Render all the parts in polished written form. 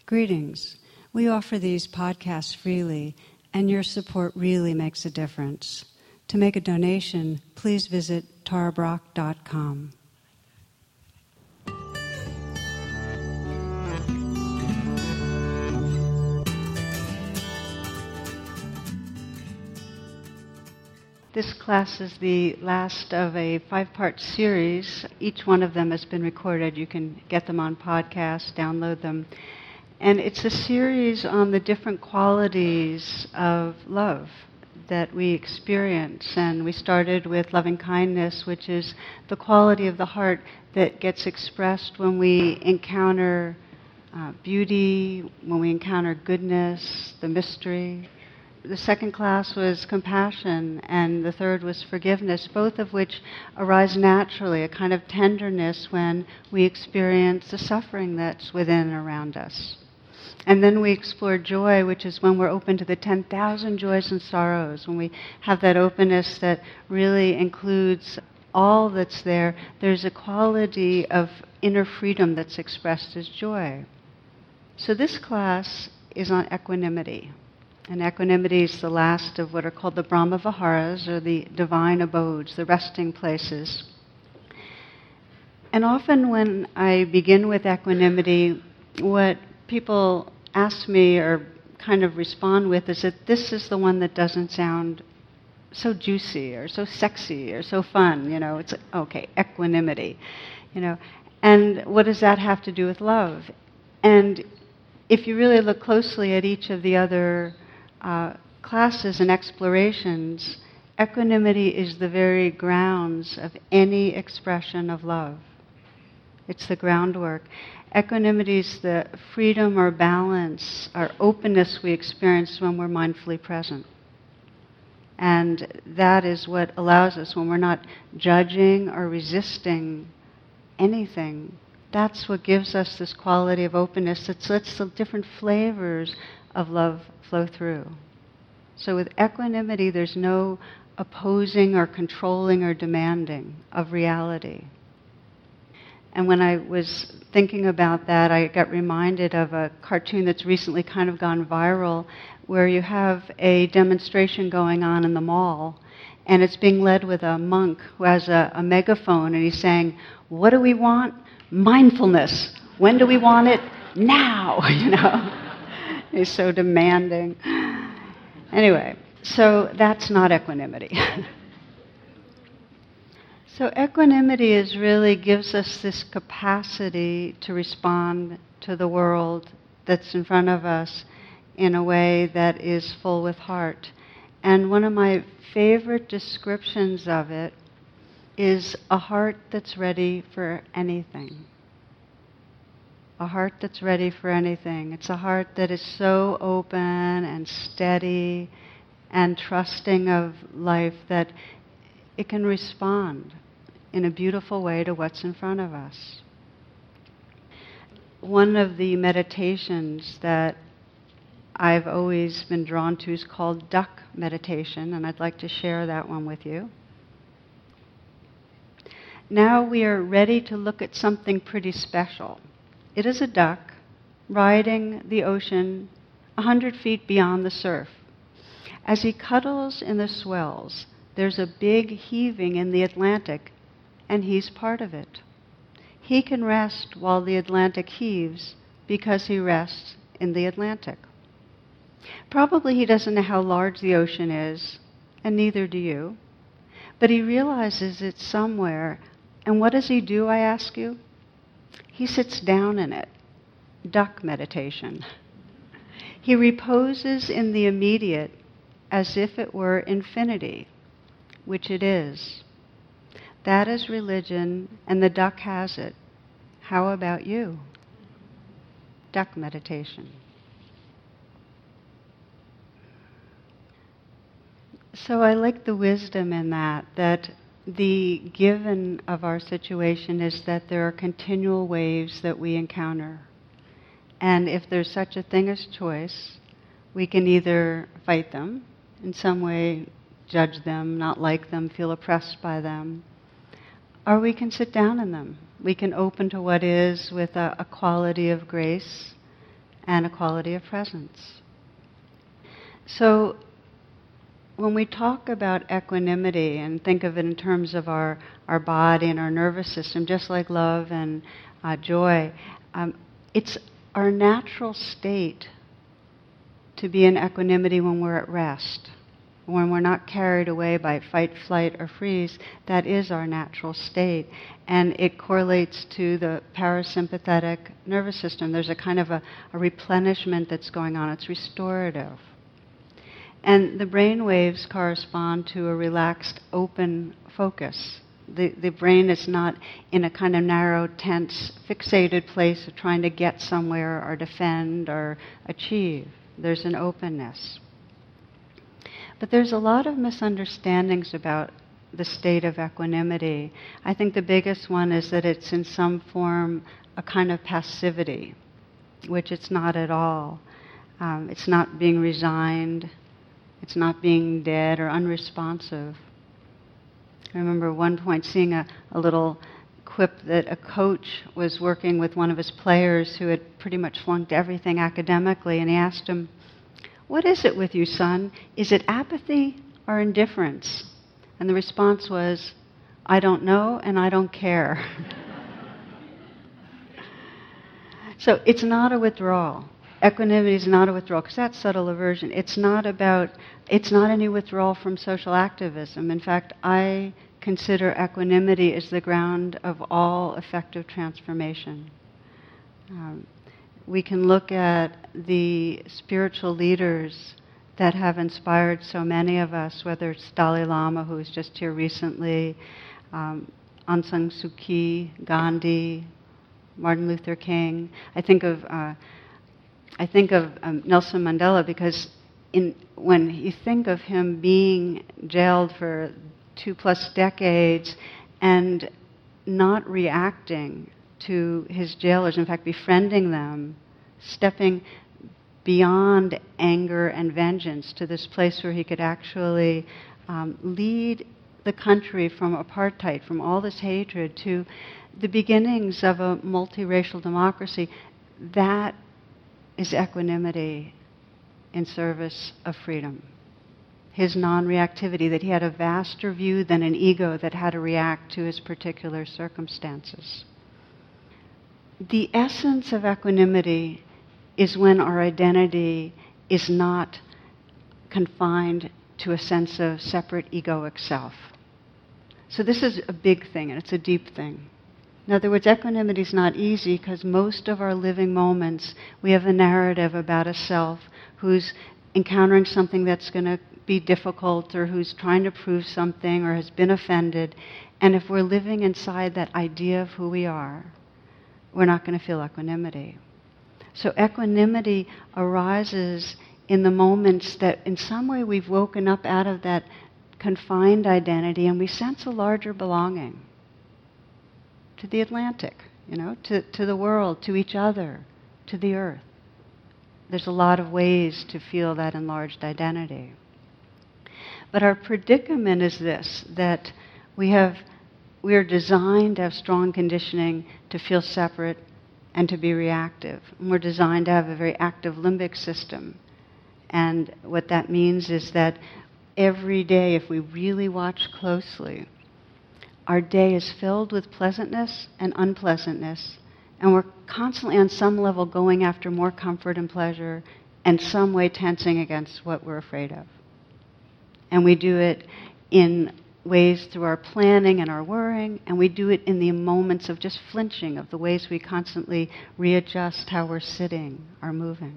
Greetings. We offer these podcasts freely, and your support really makes a difference. To make a donation, please visit tarabrach.com. This class is the last of a 5-part series. Each one of them has been recorded. You can get them on podcast, download them. And it's a series on the different qualities of love that we experience. And we started with loving kindness, which is the quality of the heart that gets expressed when we encounter beauty, when we encounter goodness, the mystery. The second class was compassion, and the third was forgiveness, both of which arise naturally, a kind of tenderness when we experience the suffering that's within and around us. And then we explore joy, which is when we're open to the 10,000 joys and sorrows, when we have that openness that really includes all that's there. There's a quality of inner freedom that's expressed as joy. So this class is on equanimity. And equanimity is the last of what are called the Brahma Viharas, or the divine abodes, the resting places. And often when I begin with equanimity, what people ask me or kind of respond with is that this is the one that doesn't sound so juicy or so sexy or so fun. It's okay, equanimity. And what does that have to do with love? And if you really look closely at each of the other classes and explorations, equanimity is the very grounds of any expression of love. It's the groundwork. Equanimity is the freedom or balance or openness we experience when we're mindfully present. And that is what allows us, when we're not judging or resisting anything, that's what gives us this quality of openness that lets the different flavors of love flow through. So with equanimity, there's no opposing or controlling or demanding of reality. And when I was thinking about that, I got reminded of a cartoon that's recently kind of gone viral, where you have a demonstration going on in the mall, and it's being led with a monk who has a megaphone, and he's saying, "What do we want? Mindfulness. When do we want it? Now," He's so demanding. Anyway, so that's not equanimity. So equanimity gives us this capacity to respond to the world that's in front of us in a way that is full with heart. And one of my favorite descriptions of it is a heart that's ready for anything. A heart that's ready for anything. It's a heart that is so open and steady and trusting of life that it can respond in a beautiful way to what's in front of us. One of the meditations that I've always been drawn to is called duck meditation, and I'd like to share that one with you. Now we are ready to look at something pretty special. It is a duck riding the ocean 100 feet beyond the surf. As he cuddles in the swells, there's a big heaving in the Atlantic, and he's part of it. He can rest while the Atlantic heaves because he rests in the Atlantic. Probably he doesn't know how large the ocean is, and neither do you. But he realizes it's somewhere. And what does he do, I ask you? He sits down in it. Duck meditation. He reposes in the immediate as if it were infinity, which it is. That is religion, and the duck has it. How about you? Duck meditation. So I like the wisdom in that the given of our situation is that there are continual waves that we encounter. And if there's such a thing as choice, we can either fight them, in some way judge them, not like them, feel oppressed by them, or we can sit down in them. We can open to what is with a quality of grace and a quality of presence. So when we talk about equanimity and think of it in terms of our body and our nervous system, just like love and joy, it's our natural state to be in equanimity when we're at rest. When we're not carried away by fight, flight, or freeze, that is our natural state. And it correlates to the parasympathetic nervous system. There's a kind of a replenishment that's going on. It's restorative. And the brain waves correspond to a relaxed, open focus. The brain is not in a kind of narrow, tense, fixated place of trying to get somewhere or defend or achieve. There's an openness. But there's a lot of misunderstandings about the state of equanimity. I think the biggest one is that it's in some form a kind of passivity, which it's not at all. It's not being resigned. It's not being dead or unresponsive. I remember at one point seeing a little quip that a coach was working with one of his players who had pretty much flunked everything academically, and he asked him, "What is it with you, son? Is it apathy or indifference?" And the response was, "I don't know and I don't care." So it's not a withdrawal. Equanimity is not a withdrawal, because that's subtle aversion. It's not any withdrawal from social activism. In fact, I consider equanimity as the ground of all effective transformation. We can look at the spiritual leaders that have inspired so many of us, whether it's Dalai Lama, who was just here recently, Aung San Suu Kyi, Gandhi, Martin Luther King. I think of Nelson Mandela because when you think of him being jailed for 2+ decades and not reacting to his jailers, in fact befriending them, stepping beyond anger and vengeance to this place where he could actually lead the country from apartheid, from all this hatred, to the beginnings of a multiracial democracy. That is equanimity in service of freedom. His non-reactivity, that he had a vaster view than an ego that had to react to his particular circumstances. The essence of equanimity is when our identity is not confined to a sense of separate egoic self. So this is a big thing, and it's a deep thing. In other words, equanimity is not easy because most of our living moments, we have a narrative about a self who's encountering something that's going to be difficult, or who's trying to prove something, or has been offended. And if we're living inside that idea of who we are, we're not going to feel equanimity. So equanimity arises in the moments that in some way we've woken up out of that confined identity and we sense a larger belonging to the Atlantic, to the world, to each other, to the earth. There's a lot of ways to feel that enlarged identity. But our predicament is this, that we are designed to have strong conditioning to feel separate and to be reactive. And we're designed to have a very active limbic system. And what that means is that every day, if we really watch closely, our day is filled with pleasantness and unpleasantness, and we're constantly on some level going after more comfort and pleasure, and some way tensing against what we're afraid of. And we do it in ways through our planning and our worrying, and we do it in the moments of just flinching, of the ways we constantly readjust how we're sitting or moving.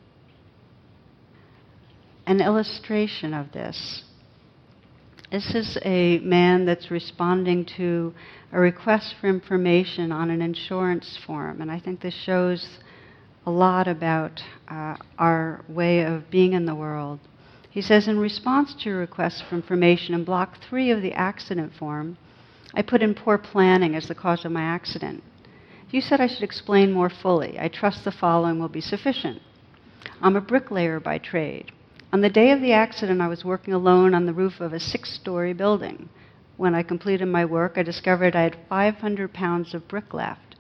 An illustration of this. This is a man that's responding to a request for information on an insurance form, and I think this shows a lot about our way of being in the world. He says, in response to your request for information in block 3 of the accident form, I put in poor planning as the cause of my accident. You said I should explain more fully. I trust the following will be sufficient. I'm a bricklayer by trade. On the day of the accident, I was working alone on the roof of a 6-story building. When I completed my work, I discovered I had 500 pounds of brick left.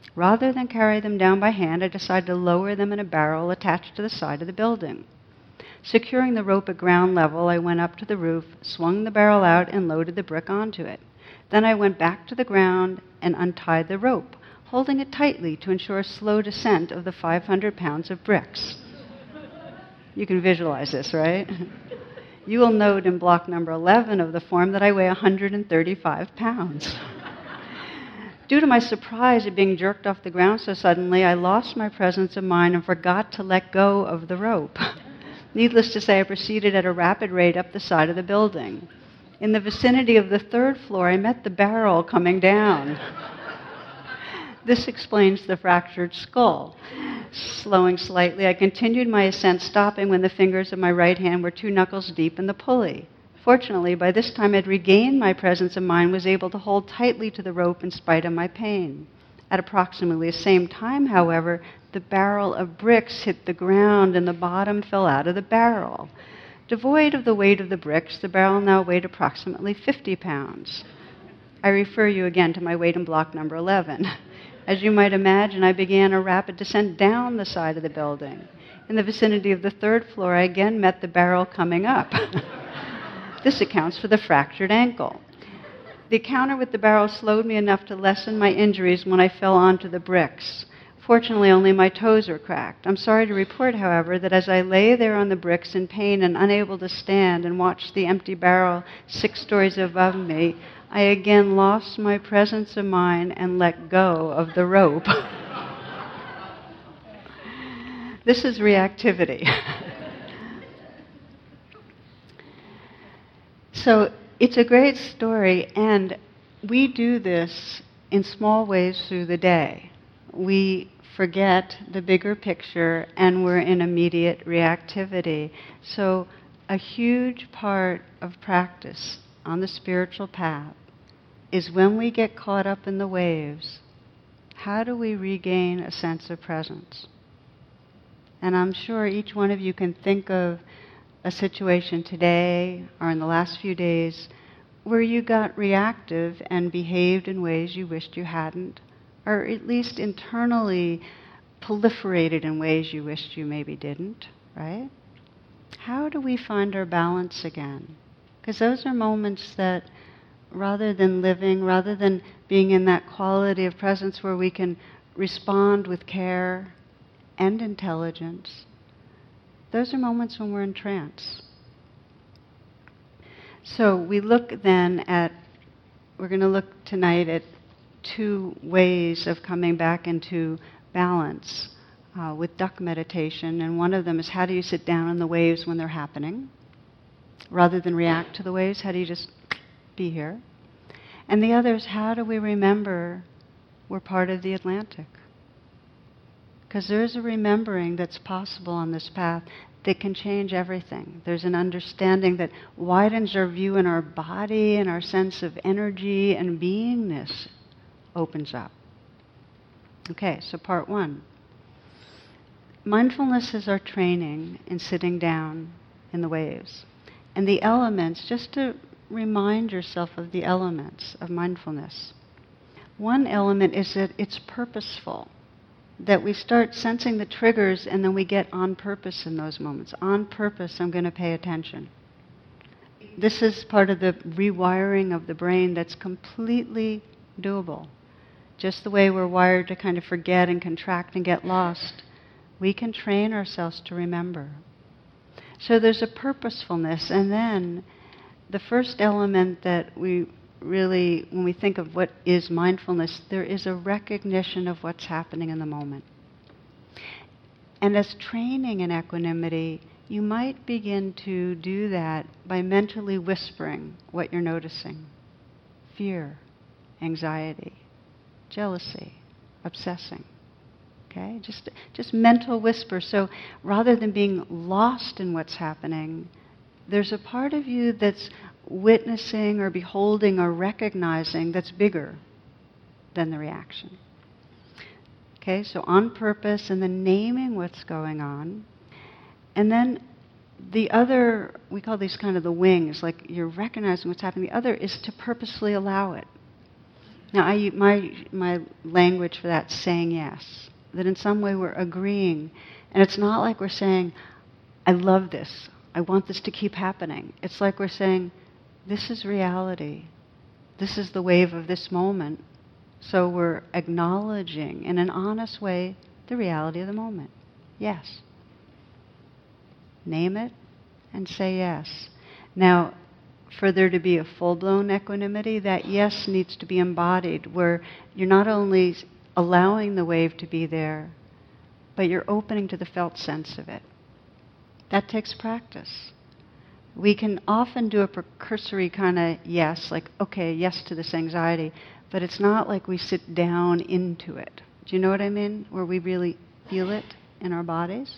Rather than carry them down by hand, I decided to lower them in a barrel attached to the side of the building. Securing the rope at ground level, I went up to the roof, swung the barrel out, and loaded the brick onto it. Then I went back to the ground and untied the rope, holding it tightly to ensure a slow descent of the 500 pounds of bricks. You can visualize this, right? You will note in block number 11 of the form that I weigh 135 pounds. Due to my surprise at being jerked off the ground so suddenly, I lost my presence of mind and forgot to let go of the rope. Needless to say, I proceeded at a rapid rate up the side of the building. In the vicinity of the 3rd floor, I met the barrel coming down. This explains the fractured skull. Slowing slightly, I continued my ascent, stopping when the fingers of my right hand were 2 knuckles deep in the pulley. Fortunately, by this time I'd regained my presence of mind, was able to hold tightly to the rope in spite of my pain. At approximately the same time, however, the barrel of bricks hit the ground and the bottom fell out of the barrel. Devoid of the weight of the bricks, the barrel now weighed approximately 50 pounds. I refer you again to my weight in block number 11. As you might imagine, I began a rapid descent down the side of the building. In the vicinity of the 3rd floor, I again met the barrel coming up. This accounts for the fractured ankle. The encounter with the barrel slowed me enough to lessen my injuries when I fell onto the bricks. Fortunately, only my toes were cracked. I'm sorry to report, however, that as I lay there on the bricks in pain and unable to stand and watched the empty barrel 6 stories above me, I again lost my presence of mind and let go of the rope. This is reactivity. So it's a great story, and we do this in small ways through the day. We forget the bigger picture, and we're in immediate reactivity. So a huge part of practice on the spiritual path is when we get caught up in the waves, how do we regain a sense of presence? And I'm sure each one of you can think of a situation today or in the last few days where you got reactive and behaved in ways you wished you hadn't, or at least internally proliferated in ways you wished you maybe didn't, right? How do we find our balance again? Because those are moments that rather than being in that quality of presence where we can respond with care and intelligence, those are moments when we're in trance. So we're going to look tonight at 2 ways of coming back into balance with duck meditation. And one of them is, how do you sit down in the waves when they're happening? Rather than react to the waves, how do you just be here? And the other is, how do we remember we're part of the Atlantic? Because there's a remembering that's possible on this path that can change everything. There's an understanding that widens our view in our body, and our sense of energy and beingness opens up. Okay, so part 1. Mindfulness is our training in sitting down in the waves. And the elements, just to remind yourself of the elements of mindfulness. One element is that it's purposeful. That we start sensing the triggers and then we get on purpose in those moments. On purpose, I'm going to pay attention. This is part of the rewiring of the brain that's completely doable. Just the way we're wired to kind of forget and contract and get lost, we can train ourselves to remember. So there's a purposefulness, and then the first element that we really, when we think of what is mindfulness, there is a recognition of what's happening in the moment. And as training in equanimity, you might begin to do that by mentally whispering what you're noticing. Fear, anxiety, jealousy, obsessing. Okay? Just mental whisper. So rather than being lost in what's happening, there's a part of you that's witnessing or beholding or recognizing that's bigger than the reaction. Okay, so on purpose, and then naming what's going on. And then the other, we call these kind of the wings, like you're recognizing what's happening. The other is to purposely allow it. Now, my language for that is saying yes. That in some way we're agreeing. And it's not like we're saying, I love this. I want this to keep happening. It's like we're saying, this is reality. This is the wave of this moment. So we're acknowledging in an honest way the reality of the moment. Yes. Name it and say yes. Now, for there to be a full-blown equanimity, that yes needs to be embodied, where you're not only allowing the wave to be there, but you're opening to the felt sense of it. That takes practice. We can often do a precursory kind of yes, like, okay, yes to this anxiety, but it's not like we sit down into it. Do you know what I mean? Where we really feel it in our bodies?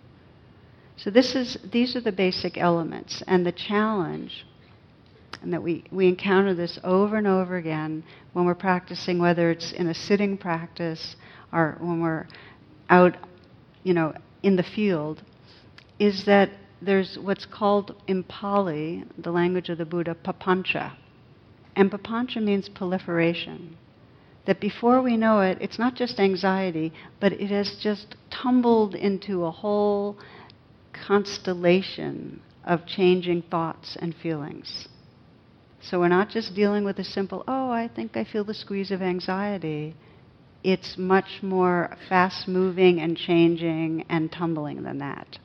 So these are the basic elements, and the challenge, and that we encounter this over and over again when we're practicing, whether it's in a sitting practice or when we're out, in the field, is that there's what's called in Pali, the language of the Buddha, papancha. And papancha means proliferation. That before we know it, it's not just anxiety, but it has just tumbled into a whole constellation of changing thoughts and feelings. So we're not just dealing with a simple, I think I feel the squeeze of anxiety. It's much more fast-moving and changing and tumbling than that.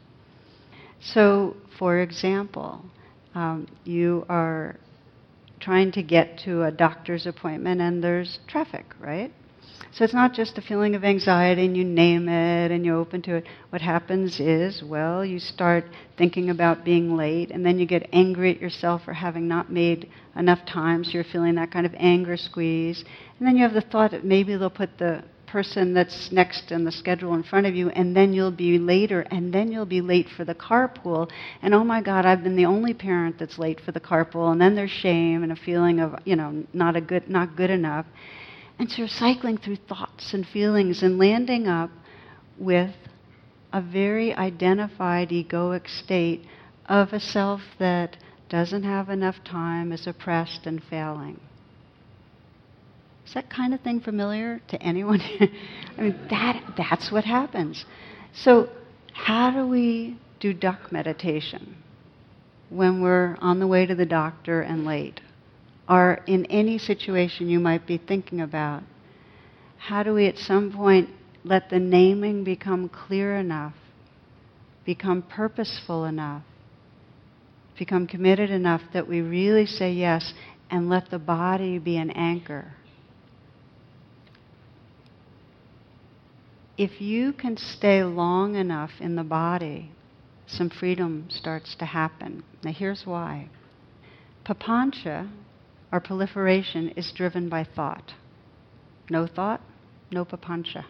So, for example, you are trying to get to a doctor's appointment and there's traffic, right? So it's not just a feeling of anxiety and you name it and you're open to it. What happens is, you start thinking about being late and then you get angry at yourself for having not made enough time, so you're feeling that kind of anger squeeze. And then you have the thought that maybe they'll put the person that's next in the schedule in front of you, and then you'll be later, and then you'll be late for the carpool. And oh my God, I've been the only parent that's late for the carpool. And then there's shame and a feeling of, not good enough. And so you're cycling through thoughts and feelings and landing up with a very identified egoic state of a self that doesn't have enough time, is oppressed and failing. Is that kind of thing familiar to anyone? I mean, that's what happens. So how do we do duck meditation when we're on the way to the doctor and late? Or in any situation you might be thinking about? How do we at some point let the naming become clear enough, become purposeful enough, become committed enough that we really say yes and let the body be an anchor? If you can stay long enough in the body, some freedom starts to happen. Now here's why. Papancha, or proliferation, is driven by thought. No thought, no papancha.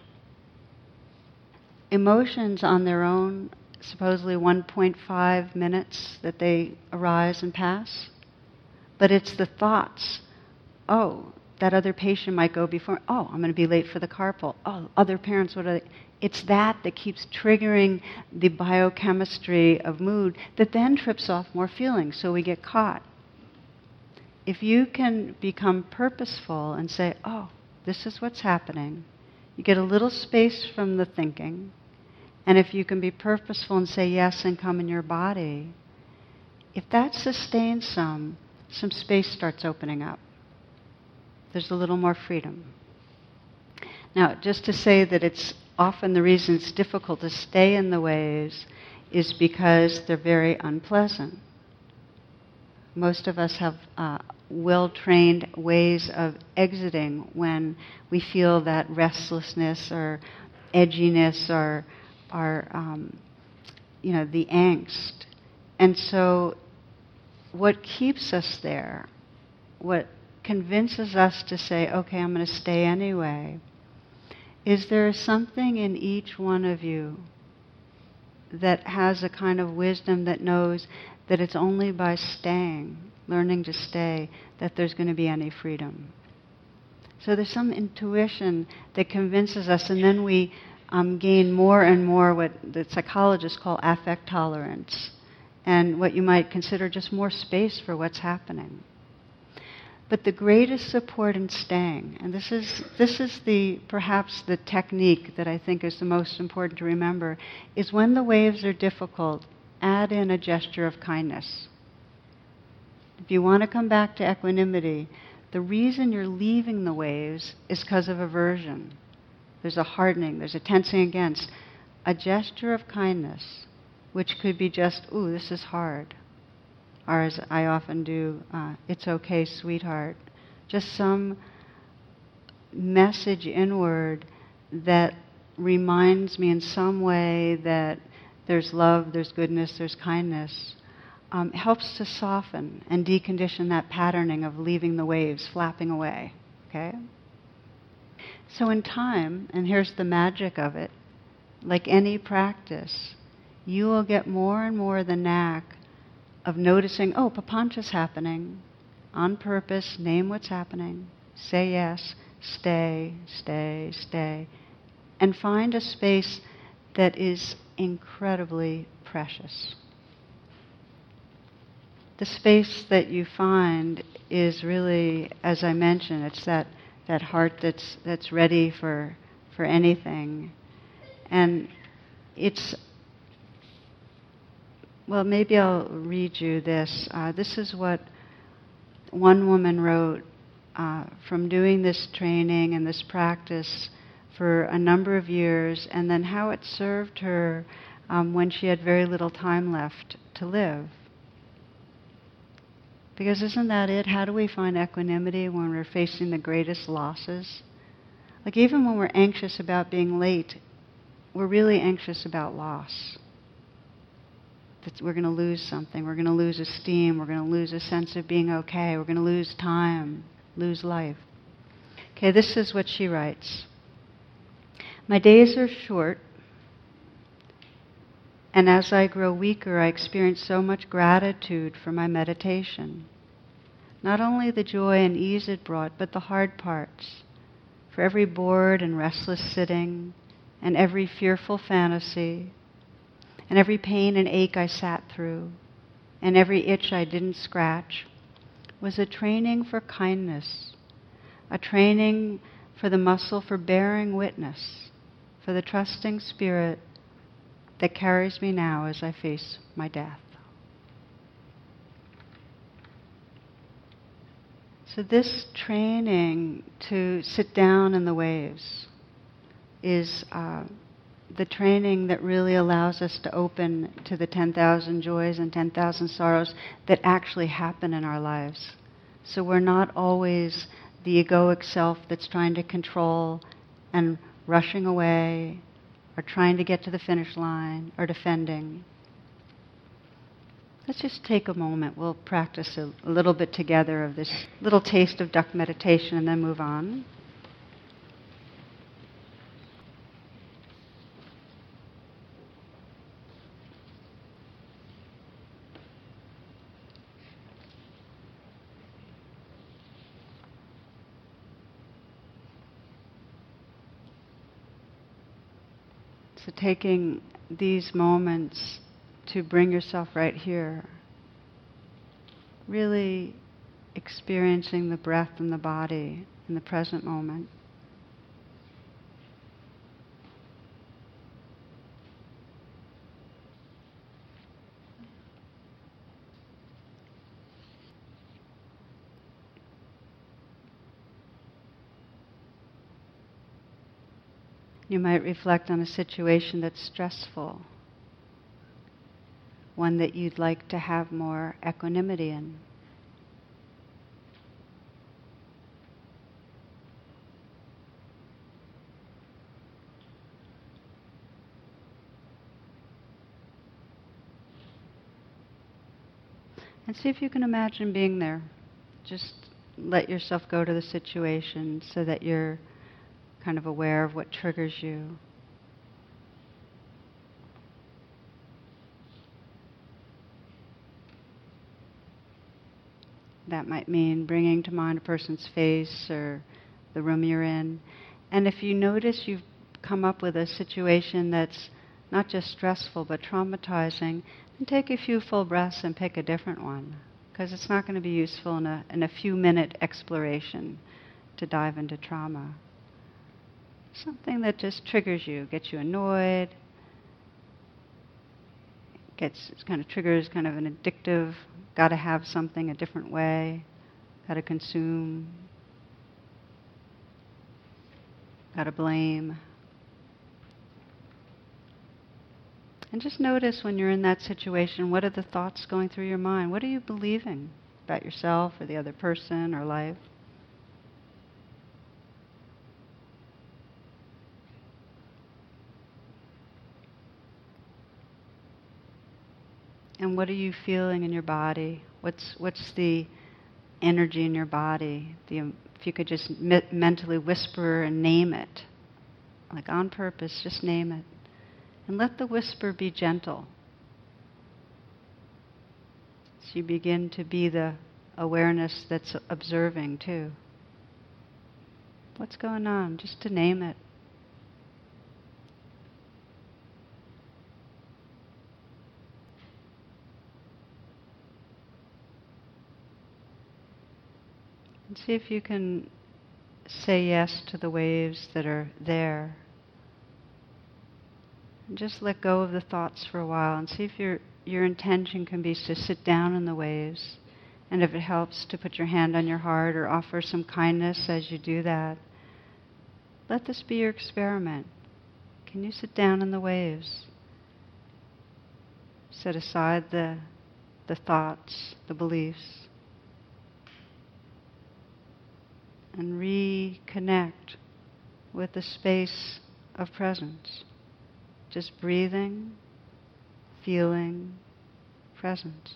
Emotions on their own, supposedly 1.5 minutes that they arise and pass. But it's the thoughts. That other patient might go before. I'm going to be late for the carpool. Other parents, what are they? It's that keeps triggering the biochemistry of mood that then trips off more feelings, so we get caught. If you can become purposeful and say, this is what's happening, you get a little space from the thinking, and if you can be purposeful and say yes and come in your body, if that sustains some space starts opening up. There's a little more freedom. Now, just to say that it's often the reason it's difficult to stay in the waves is because they're very unpleasant. Most of us have well-trained ways of exiting when we feel that restlessness or edginess or the angst. And so what keeps us there, what convinces us to say, okay, I'm going to stay anyway, is there something in each one of you that has a kind of wisdom that knows that it's only by staying, learning to stay, that there's going to be any freedom. So there's some intuition that convinces us, and then we gain more and more what the psychologists call affect tolerance, and what you might consider just more space for what's happening. But the greatest support in staying, and this is perhaps the technique that I think is the most important to remember, is when the waves are difficult, add in a gesture of kindness. If you want to come back to equanimity, the reason you're leaving the waves is because of aversion. There's a hardening, there's a tensing against. A gesture of kindness, which could be just, ooh, this is hard. Or as I often do, it's okay, sweetheart. Just some message inward that reminds me in some way that there's love, there's goodness, there's kindness, helps to soften and decondition that patterning of leaving the waves, flapping away, okay? So in time, and here's the magic of it, like any practice, you will get more and more the knack of noticing, oh, papancha's happening. On purpose, name what's happening. Say yes, stay, stay, stay. And find a space that is incredibly precious. The space that you find is really, as I mentioned, it's that heart that's ready for anything. And it's, well, maybe I'll read you this. This is what one woman wrote from doing this training and this practice for a number of years, and then how it served her when she had very little time left to live. Because isn't that it? How do we find equanimity when we're facing the greatest losses? Like even when we're anxious about being late, we're really anxious about loss. That we're going to lose something. We're going to lose esteem. We're going to lose a sense of being okay. We're going to lose time, lose life. Okay, this is what she writes. My days are short, and as I grow weaker, I experience so much gratitude for my meditation. Not only the joy and ease it brought, but the hard parts. For every bored and restless sitting, and every fearful fantasy, and every pain and ache I sat through, and every itch I didn't scratch, was a training for kindness, a training for the muscle for bearing witness, for the trusting spirit that carries me now as I face my death. So this training to sit down in the waves is the training that really allows us to open to the 10,000 joys and 10,000 sorrows that actually happen in our lives. So we're not always the egoic self that's trying to control and rushing away or trying to get to the finish line or defending. Let's just take a moment. We'll practice a little bit together of this little taste of duck meditation and then move on. So taking these moments to bring yourself right here, really experiencing the breath and the body in the present moment. You might reflect on a situation that's stressful, one that you'd like to have more equanimity in. And see if you can imagine being there. Just let yourself go to the situation so that you're kind of aware of what triggers you. That might mean bringing to mind a person's face or the room you're in. And if you notice you've come up with a situation that's not just stressful but traumatizing, then take a few full breaths and pick a different one. because it's not going to be useful in a few-minute exploration to dive into trauma. Something that just triggers you, gets you annoyed, triggers kind of an addictive, got to have something a different way, got to consume, got to blame. And just notice when you're in that situation, what are the thoughts going through your mind? What are you believing about yourself or the other person or life? And what are you feeling in your body? What's the energy in your body? If you could just mentally whisper and name it, like on purpose, just name it. And let the whisper be gentle. So you begin to be the awareness that's observing too. What's going on? Just to name it. And see if you can say yes to the waves that are there. And just let go of the thoughts for a while and see if your intention can be to sit down in the waves. And if it helps to put your hand on your heart or offer some kindness as you do that, let this be your experiment. Can you sit down in the waves? Set aside the thoughts, the beliefs, and reconnect with the space of presence. Just breathing, feeling, presence.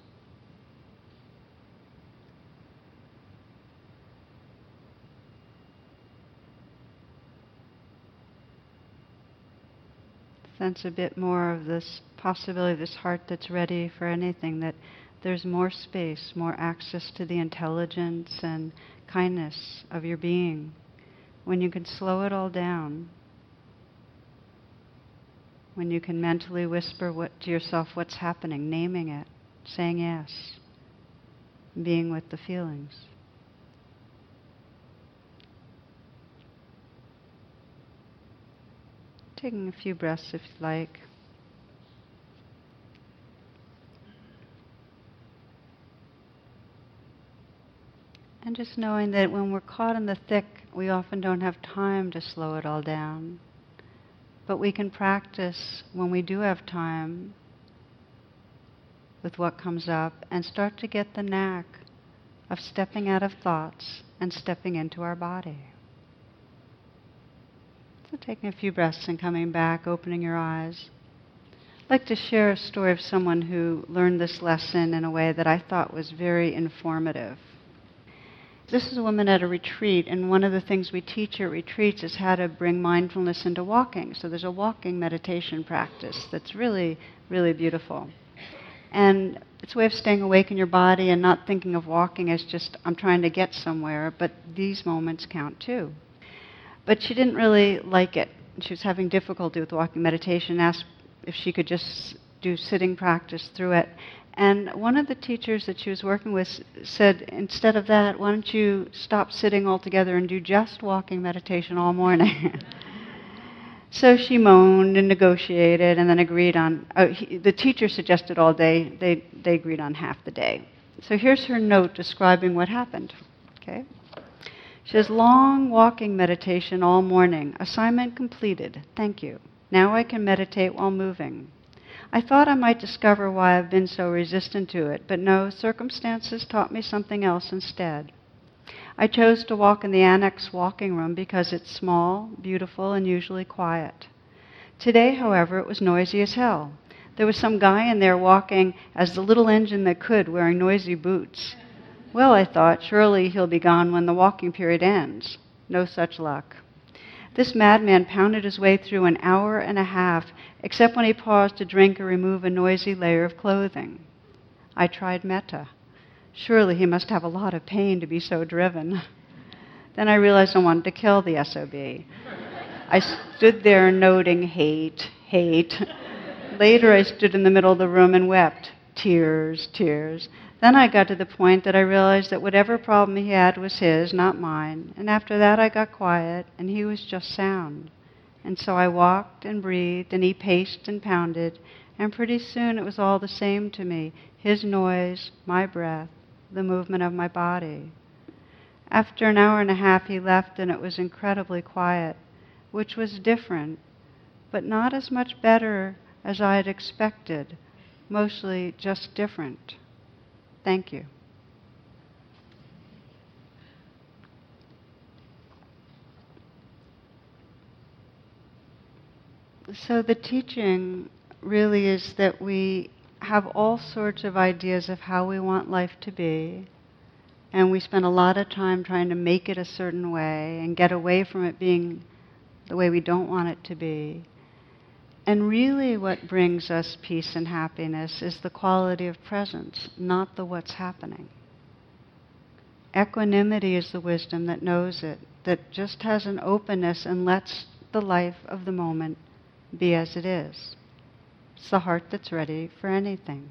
Sense a bit more of this possibility, this heart that's ready for anything, that there's more space, more access to the intelligence and kindness of your being. When you can slow it all down, when you can mentally whisper to yourself what's happening, naming it, saying yes, being with the feelings. Taking a few breaths if you like. And just knowing that when we're caught in the thick, we often don't have time to slow it all down. But we can practice when we do have time with what comes up and start to get the knack of stepping out of thoughts and stepping into our body. So taking a few breaths and coming back, opening your eyes. I'd like to share a story of someone who learned this lesson in a way that I thought was very informative. This is a woman at a retreat, and one of the things we teach at retreats is how to bring mindfulness into walking. So there's a walking meditation practice that's really, really beautiful. And it's a way of staying awake in your body and not thinking of walking as just, I'm trying to get somewhere, but these moments count too. But she didn't really like it. She was having difficulty with walking meditation, asked if she could just do sitting practice through it. And one of the teachers that she was working with said, instead of that, why don't you stop sitting altogether and do just walking meditation all morning? So she moaned and negotiated and then agreed on, the teacher suggested all day, they agreed on half the day. So here's her note describing what happened. Okay. She says, long walking meditation all morning. Assignment completed. Thank you. Now I can meditate while moving. I thought I might discover why I've been so resistant to it, but no, circumstances taught me something else instead. I chose to walk in the annex walking room because it's small, beautiful, and usually quiet. Today, however, it was noisy as hell. There was some guy in there walking as the little engine that could, wearing noisy boots. Well, I thought, surely he'll be gone when the walking period ends. No such luck. This madman pounded his way through an hour and a half, except when he paused to drink or remove a noisy layer of clothing. I tried metta. Surely he must have a lot of pain to be so driven. Then I realized I wanted to kill the SOB. I stood there noting hate, hate. Later I stood in the middle of the room and wept. Tears, tears. Then I got to the point that I realized that whatever problem he had was his, not mine. And after that I got quiet, and he was just sound. And so I walked and breathed, and he paced and pounded, and pretty soon it was all the same to me. His noise, my breath, the movement of my body. After an hour and a half he left, and it was incredibly quiet, which was different, but not as much better as I had expected, mostly just different. Thank you. So the teaching really is that we have all sorts of ideas of how we want life to be, and we spend a lot of time trying to make it a certain way and get away from it being the way we don't want it to be. And really what brings us peace and happiness is the quality of presence, not the what's happening. Equanimity is the wisdom that knows it, that just has an openness and lets the life of the moment be as it is. It's the heart that's ready for anything.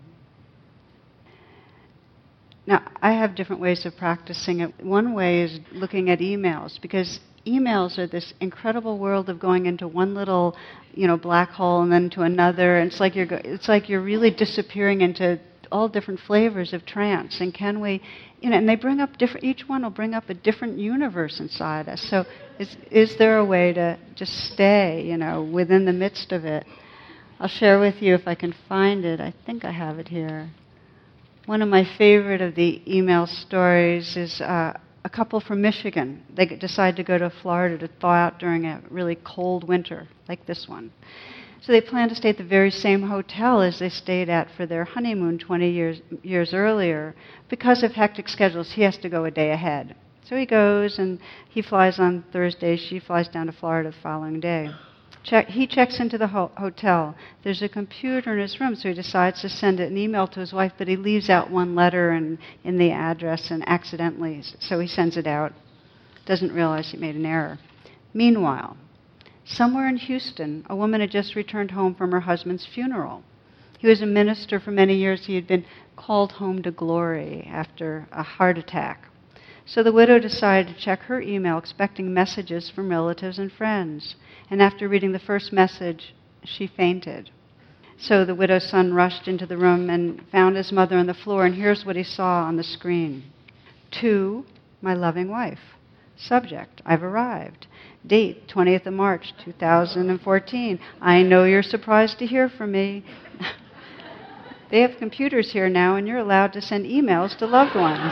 Now, I have different ways of practicing it. One way is looking at emails, because emails are this incredible world of going into one little, black hole and then to another. And it's like you're really disappearing into all different flavors of trance. And can we, and they bring up different. Each one will bring up a different universe inside us. So, is there a way to just stay, within the midst of it? I'll share with you if I can find it. I think I have it here. One of my favorite of the email stories is a couple from Michigan. They decide to go to Florida to thaw out during a really cold winter, like this one. So they plan to stay at the very same hotel as they stayed at for their honeymoon 20 years earlier. Because of hectic schedules, he has to go a day ahead. So he goes, and he flies on Thursday. She flies down to Florida the following day. He checks into the hotel. There's a computer in his room, so he decides to send an email to his wife, but he leaves out one letter in the address and accidentally, so he sends it out. Doesn't realize he made an error. Meanwhile, somewhere in Houston, a woman had just returned home from her husband's funeral. He was a minister for many years. He had been called home to glory after a heart attack. So the widow decided to check her email, expecting messages from relatives and friends. And after reading the first message, she fainted. So the widow's son rushed into the room and found his mother on the floor, and here's what he saw on the screen. To my loving wife. Subject, I've arrived. Date, 20th of March, 2014. I know you're surprised to hear from me. They have computers here now, and you're allowed to send emails to loved ones.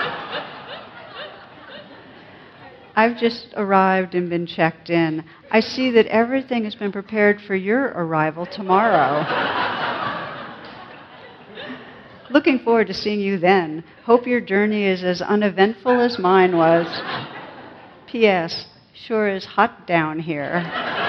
I've just arrived and been checked in. I see that everything has been prepared for your arrival tomorrow. Looking forward to seeing you then. Hope your journey is as uneventful as mine was. P.S. Sure is hot down here.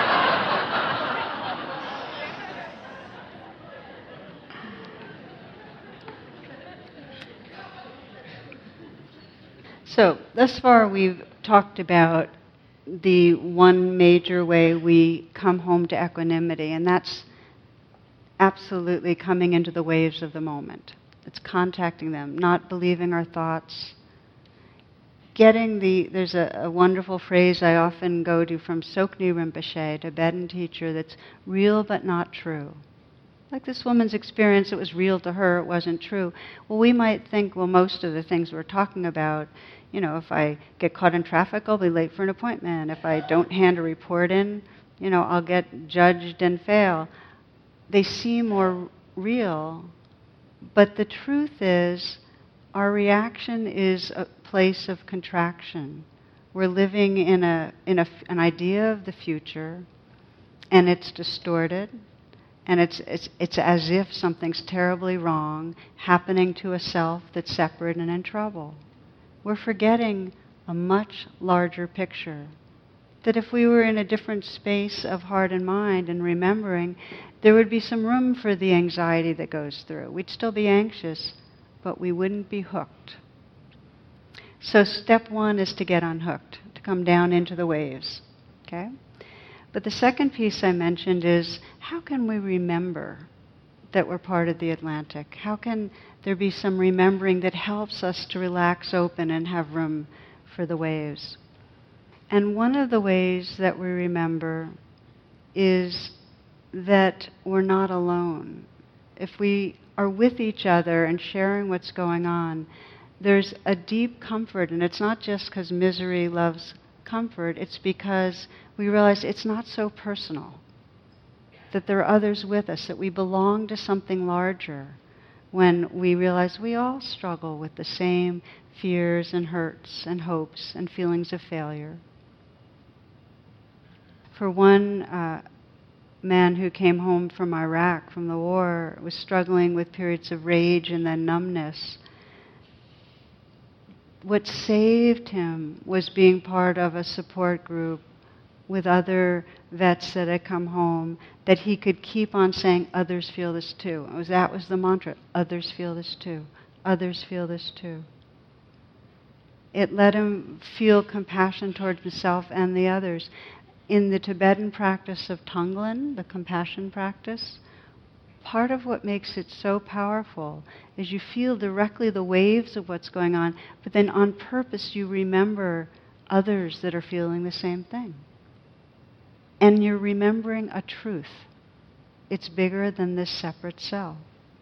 So, thus far we've talked about the one major way we come home to equanimity, and that's absolutely coming into the waves of the moment. It's contacting them, not believing our thoughts. There's a wonderful phrase I often go to from Tsoknyi Rinpoche, a Tibetan teacher, that's real but not true. Like this woman's experience, it was real to her, it wasn't true. Well, we might think, most of the things we're talking about, if I get caught in traffic, I'll be late for an appointment. If I don't hand a report in, I'll get judged and fail. They seem more real, but the truth is, our reaction is a place of contraction. We're living in an idea of the future, and it's distorted. And it's as if something's terribly wrong happening to a self that's separate and in trouble. We're forgetting a much larger picture. That if we were in a different space of heart and mind and remembering, there would be some room for the anxiety that goes through. We'd still be anxious, but we wouldn't be hooked. So step one is to get unhooked, to come down into the waves. Okay? But the second piece I mentioned is, how can we remember that we're part of the Atlantic? How can there be some remembering that helps us to relax open and have room for the waves? And one of the ways that we remember is that we're not alone. If we are with each other and sharing what's going on, there's a deep comfort, and it's not just because misery loves comfort, it's because we realize it's not so personal, that there are others with us, that we belong to something larger when we realize we all struggle with the same fears and hurts and hopes and feelings of failure. For one man who came home from Iraq, from the war, was struggling with periods of rage and then numbness. What saved him was being part of a support group with other vets that had come home, that he could keep on saying, others feel this too. That was the mantra, others feel this too, others feel this too. It let him feel compassion towards himself and the others. In the Tibetan practice of Tonglen, the compassion practice, part of what makes it so powerful is you feel directly the waves of what's going on, but then on purpose you remember others that are feeling the same thing. And you're remembering a truth. It's bigger than this separate self.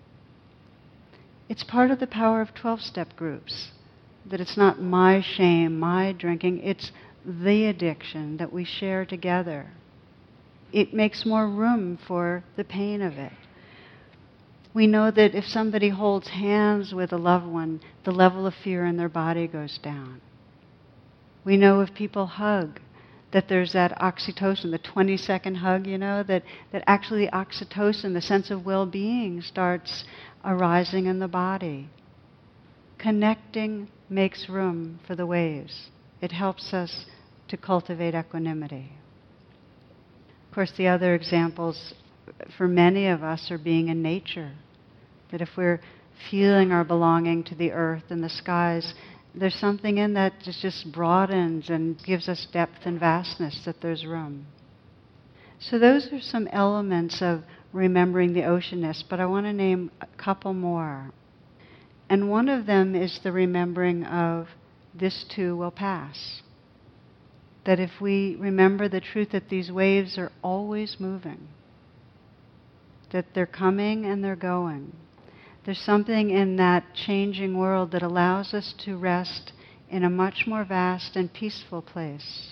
It's part of the power of 12-step groups, that it's not my shame, my drinking, it's the addiction that we share together. It makes more room for the pain of it. We know that if somebody holds hands with a loved one, the level of fear in their body goes down. We know if people hug, that there's that oxytocin, the 20-second hug, that actually the oxytocin, the sense of well-being, starts arising in the body. Connecting makes room for the waves. It helps us to cultivate equanimity. Of course, the other examples for many of us are being in nature. That if we're feeling our belonging to the earth and the skies, there's something in that just broadens and gives us depth and vastness, that there's room. So those are some elements of remembering the oceanness, but I want to name a couple more. And one of them is the remembering of this too will pass. That if we remember the truth that these waves are always moving, that they're coming and they're going, there's something in that changing world that allows us to rest in a much more vast and peaceful place.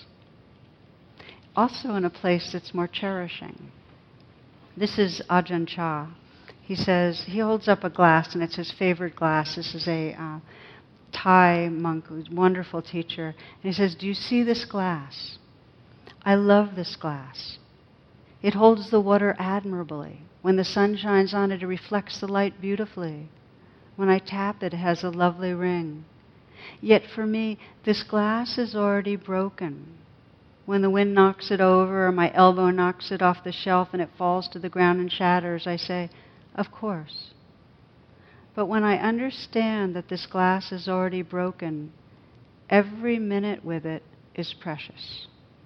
Also in a place that's more cherishing. This is Ajahn Chah. He says, he holds up a glass, and it's his favorite glass. This is a Thai monk who's a wonderful teacher. And he says, do you see this glass? I love this glass. It holds the water admirably. When the sun shines on it, it reflects the light beautifully. When I tap it, it has a lovely ring. Yet for me, this glass is already broken. When the wind knocks it over, or my elbow knocks it off the shelf and it falls to the ground and shatters, I say, of course. But when I understand that this glass is already broken, every minute with it is precious.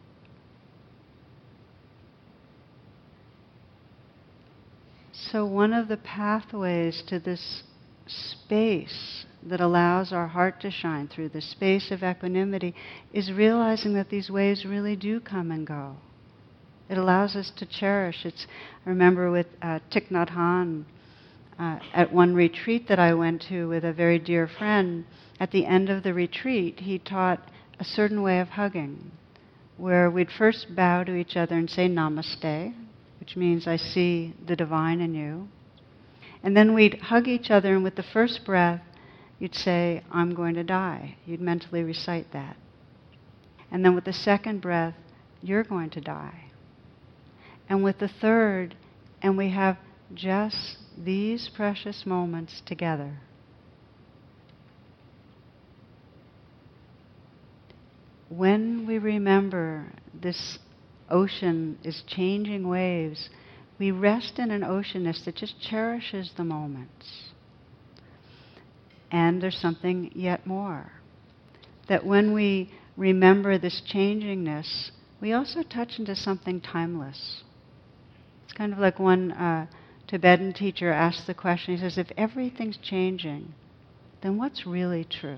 So one of the pathways to this space that allows our heart to shine through, the space of equanimity, is realizing that these waves really do come and go. It allows us to cherish. I remember with Thich Nhat Hanh, at one retreat that I went to with a very dear friend, at the end of the retreat, he taught a certain way of hugging, where we'd first bow to each other and say namaste, which means I see the divine in you. And then we'd hug each other, and with the first breath, you'd say, I'm going to die. You'd mentally recite that. And then with the second breath, you're going to die. And with the third, and we have just these precious moments together. When we remember this ocean is changing waves, we rest in an oceanness that just cherishes the moments. And there's something yet more. That when we remember this changingness, we also touch into something timeless. It's kind of like one Tibetan teacher asked the question, he says, if everything's changing, then what's really true?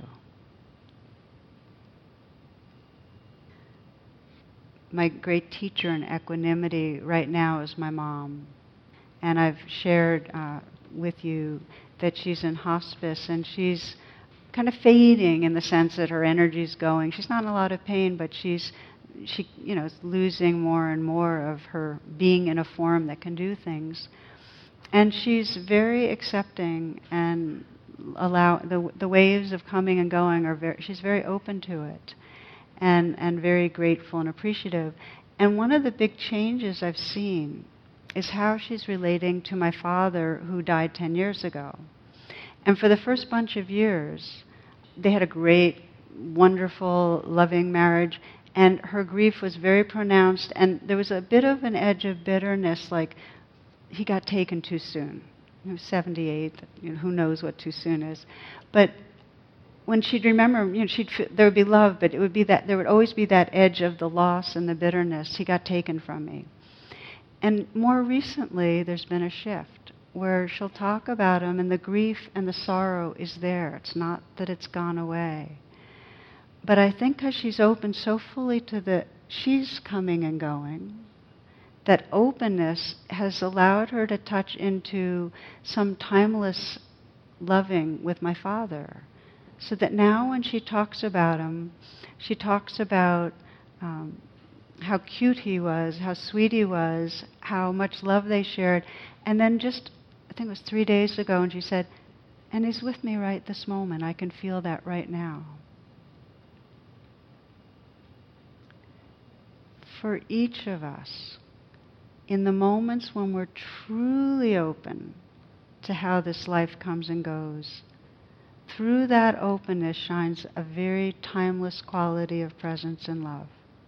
My great teacher in equanimity right now is my mom. And I've shared with you that she's in hospice and she's kind of fading in the sense that her energy's going. She's not in a lot of pain, but she is losing more and more of her being in a form that can do things. And she's very accepting and allow the waves of coming and going she's very open to it and very grateful and appreciative. And one of the big changes I've seen is how she's relating to my father who died 10 years ago. And for the first bunch of years, they had a great, wonderful, loving marriage, and her grief was very pronounced, and there was a bit of an edge of bitterness, like he got taken too soon. He was 78, who knows what too soon is. But when she'd remember, there would be love, but it would be that there would always be that edge of the loss and the bitterness. He got taken from me. And more recently, there's been a shift where she'll talk about him and the grief and the sorrow is there. It's not that it's gone away. But I think because she's open so fully to she's coming and going, that openness has allowed her to touch into some timeless loving with my father. So that now when she talks about him, she talks about how cute he was, how sweet he was, how much love they shared. And then just, I think it was 3 days ago, and she said, and he's with me right this moment. I can feel that right now. For each of us, in the moments when we're truly open to how this life comes and goes, through that openness shines a very timeless quality of presence and love.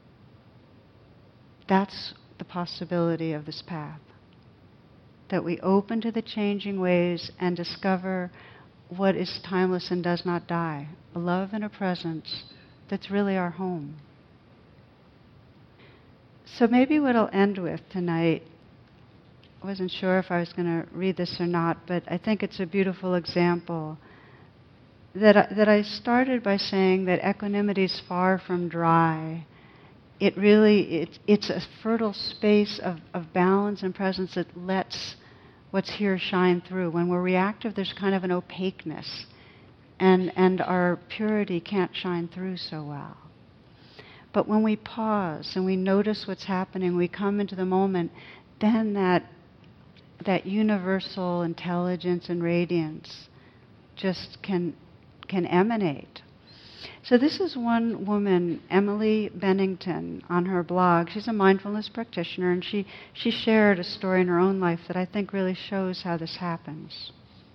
That's the possibility of this path. That we open to the changing ways and discover what is timeless and does not die. A love and a presence that's really our home. So maybe what I'll end with tonight, I wasn't sure if I was going to read this or not, but I think it's a beautiful example. That I started by saying that equanimity is far from dry. It's a fertile space of balance and presence that lets what's here shine through. When we're reactive, there's kind of an opaqueness, and our purity can't shine through so well. But when we pause and we notice what's happening, we come into the moment, then that universal intelligence and radiance just can emanate. So this is one woman, Emily Bennington, on her blog. She's a mindfulness practitioner, and she shared a story in her own life that I think really shows how this happens.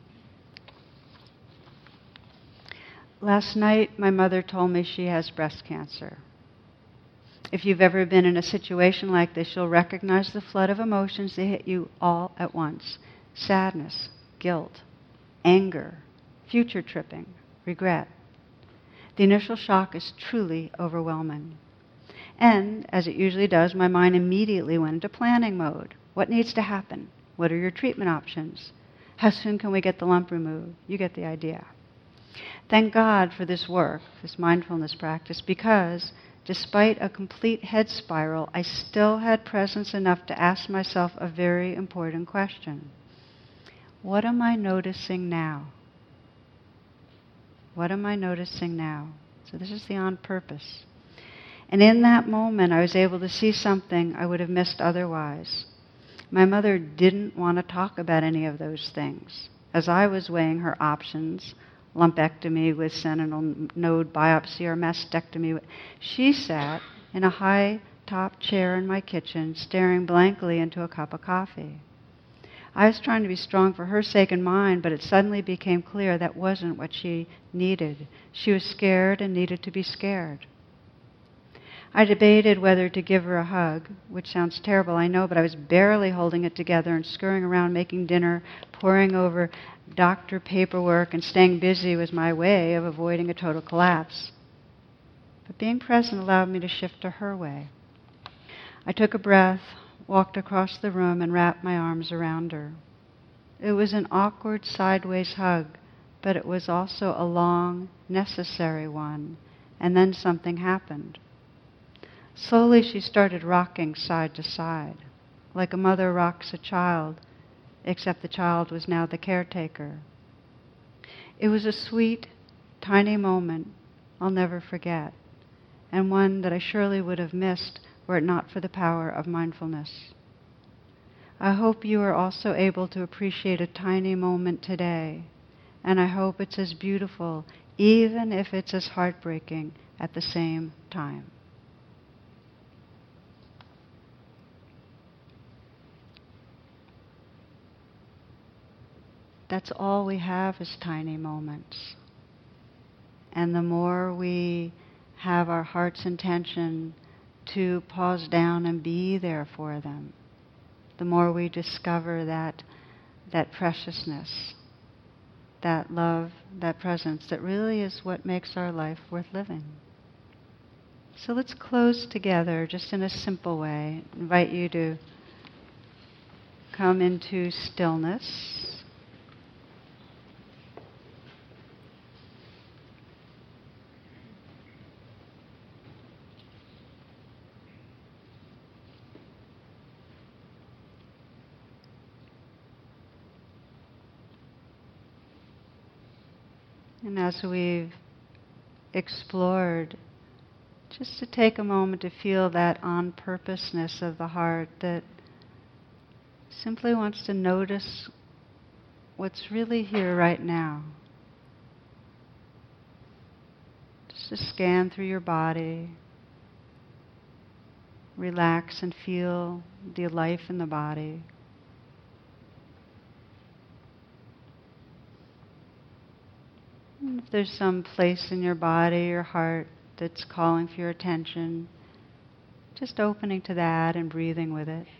Last night, my mother told me she has breast cancer. If you've ever been in a situation like this, you'll recognize the flood of emotions that hit you all at once. Sadness, guilt, anger, future tripping, regret. The initial shock is truly overwhelming. And, as it usually does, my mind immediately went into planning mode. What needs to happen? What are your treatment options? How soon can we get the lump removed? You get the idea. Thank God for this work, this mindfulness practice, because despite a complete head spiral, I still had presence enough to ask myself a very important question. What am I noticing now? What am I noticing now? So this is the on purpose. And in that moment, I was able to see something I would have missed otherwise. My mother didn't want to talk about any of those things. As I was weighing her options, lumpectomy with sentinel node biopsy or mastectomy, she sat in a high-top chair in my kitchen, staring blankly into a cup of coffee. I was trying to be strong for her sake and mine, but it suddenly became clear that wasn't what she needed. She was scared and needed to be scared. I debated whether to give her a hug, which sounds terrible, I know, but I was barely holding it together and scurrying around making dinner, poring over doctor paperwork, and staying busy was my way of avoiding a total collapse. But being present allowed me to shift to her way. I took a breath, walked across the room, and wrapped my arms around her. It was an awkward sideways hug, but it was also a long, necessary one. And then something happened. Slowly she started rocking side to side, like a mother rocks a child, except the child was now the caretaker. It was a sweet, tiny moment I'll never forget, and one that I surely would have missed were it not for the power of mindfulness. I hope you are also able to appreciate a tiny moment today, and I hope it's as beautiful, even if it's as heartbreaking at the same time. That's all we have is tiny moments. And the more we have our heart's intention to pause down and be there for them, the more we discover that preciousness, that love, that presence, that really is what makes our life worth living. So let's close together just in a simple way. I invite you to come into stillness. And as we've explored, just to take a moment to feel that on-purposeness of the heart that simply wants to notice what's really here right now. Just to scan through your body, relax and feel the life in the body. And if there's some place in your body or heart that's calling for your attention, just opening to that and breathing with it.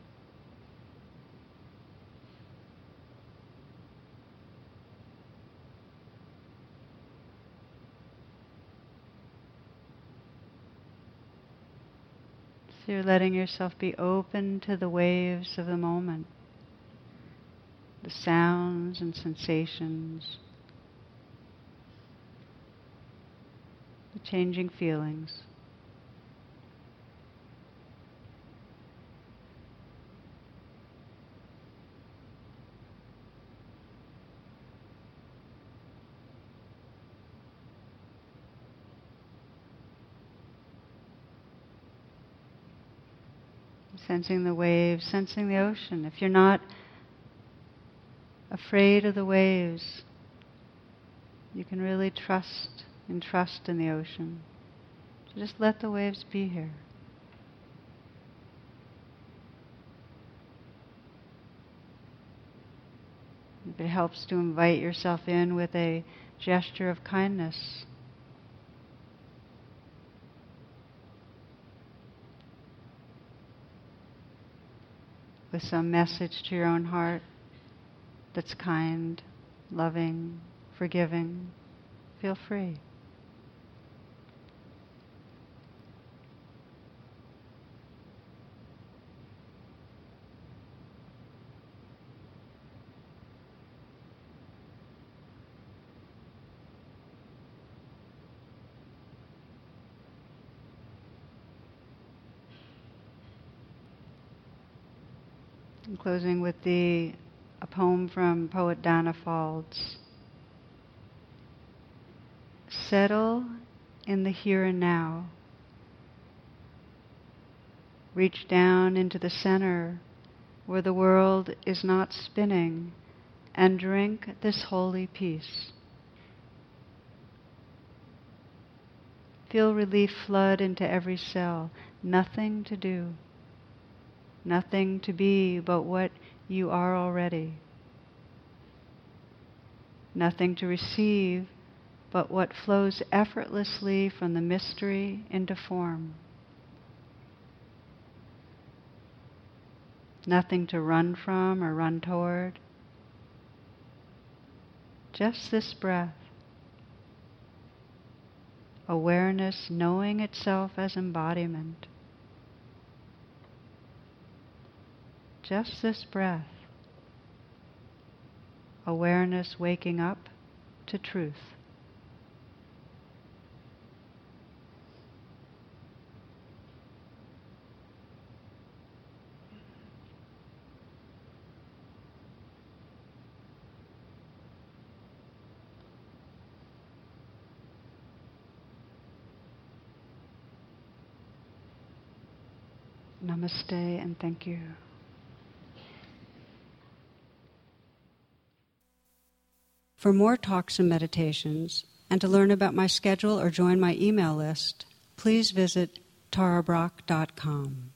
So you're letting yourself be open to the waves of the moment, the sounds and sensations, the changing feelings. Sensing the waves, sensing the ocean. If you're not afraid of the waves, you can really trust in the ocean. So just let the waves be here. If it helps to invite yourself in with a gesture of kindness, with some message to your own heart that's kind, loving, forgiving, feel free. I'm closing with a poem from poet Dana Faulds. Settle in the here and now. Reach down into the center where the world is not spinning and drink this holy peace. Feel relief flood into every cell. Nothing to do. Nothing to be but what you are already. Nothing to receive but what flows effortlessly from the mystery into form. Nothing to run from or run toward. Just this breath. Awareness knowing itself as embodiment. Just this breath. awareness waking up to truth. Namaste and thank you. For more talks and meditations, and to learn about my schedule or join my email list, please visit tarabrock.com.